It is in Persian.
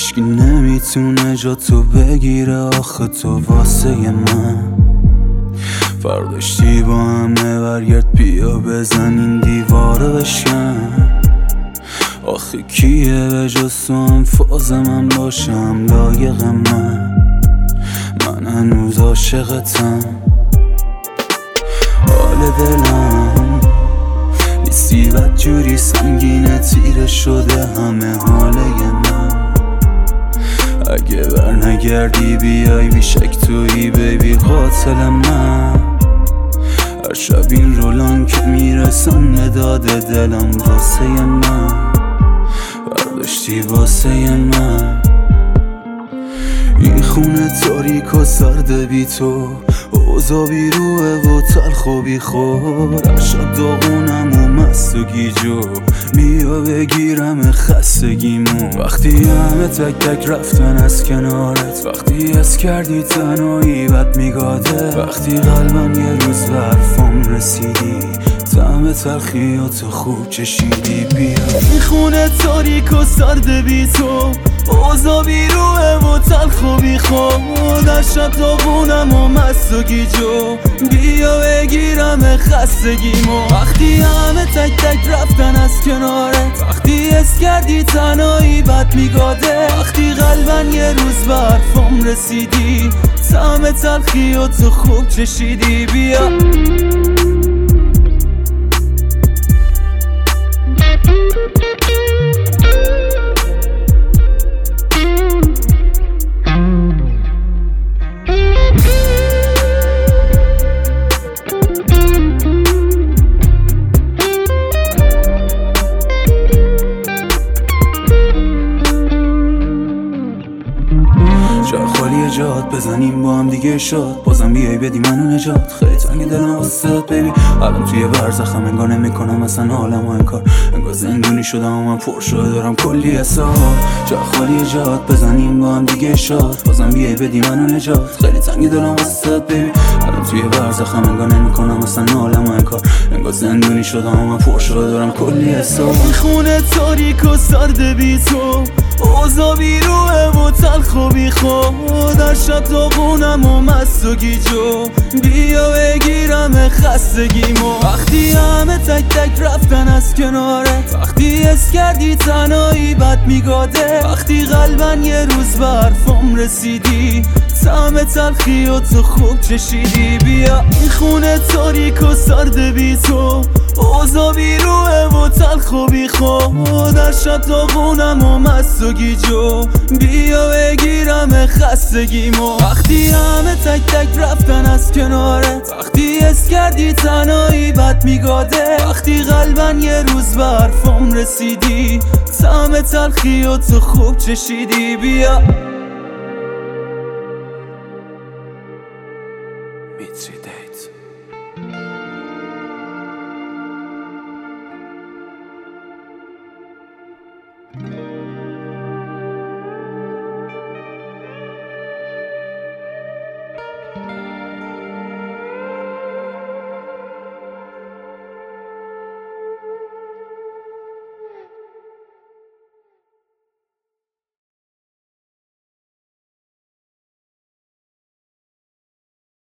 هیچکی نمیتونه جا تو بگیره آخه تو واسه من. فرداشتی با همه برگرد بیا بزن این دیواره بشکن. آخه کیه به جز تو هم فاز من باشم لایق من هنوز عاشقتم. حال دلم نیستی بدجوری سنگینه تیره شده همه حاله من. اگه برنگردی بیای بیشک تویی بیبی قاتل من. هر شب این رولان که میرسن نداده دلم واسه من برداشتی واسه من. این خونه تاریک و سرد بی تو اوضاع بیروه و تلخ و بی خور. هر شب داغونم و مست و گیجو بیا بگیرم خستگیمو. وقتی همه تک تک رفتن از کنارت وقتی حس کردی تنهایی بد میگاده. وقتی قلبم یه روز به حرفام رسیدی طعم تلخیات خوب چشیدی بیا. این خونه تاریک و سرد بی تو اوضاع بیروه و تلخ و بی خود. در شب داغونم و مست و گیجو بیا بگیرم خستگیمو. وقتی همه تک تک رفتن از کنارت وقتی حس کردی تنهایی بد میگاده. وقتی قلبن یه روز به حرفام رسیدی طعم تلخیات خوب چشیدی بیا. جا خالی جات بزنیم با هم دیگه شاد بازم بیای بدی منو نجات. خیلی تنگ دلم واسات بیبی الان توی برزخم انگار نمیکنم اصلا حالم و انکار. انگار زندونی شدم و من پر شده دارم کلی حساب. جا خالی جات بزنیم با هم دیگه شاد بازم بیای بدی منو نجات. خیلی تنگ دلم واسات بیبی الان توی برزخم انگار نمیکنم اصلا حالم و انکار. انگار زندونی شدم و من پر شده دارم کلی حساب. این خونه تاریک و سرد بی تو اوضاع بیروه و تلخ و بی خود. در شب داغونم و مست و گیجو بیا بگیرم خستگیمو. وقتی همه تک تک رفتن از کنارت وقتی حس کردی تنهایی بد میگاده. وقتی قلبن یه روز به حرفام رسیدی طعم تلخیات خوب چشیدی بیا. این خونه تاریک و سرد بی تو اوضاع بیروه و تلخ و بی خود. در شب داغونم و مست و گیجو بیا بگیرم خستگیمو. وقتی همه تک تک رفتن از کنارت وقتی حس کردی تنهایی بد میگاده. وقتی قلبن یه روز به حرفام رسیدی طعم تلخیات خوب چشیدی بیا.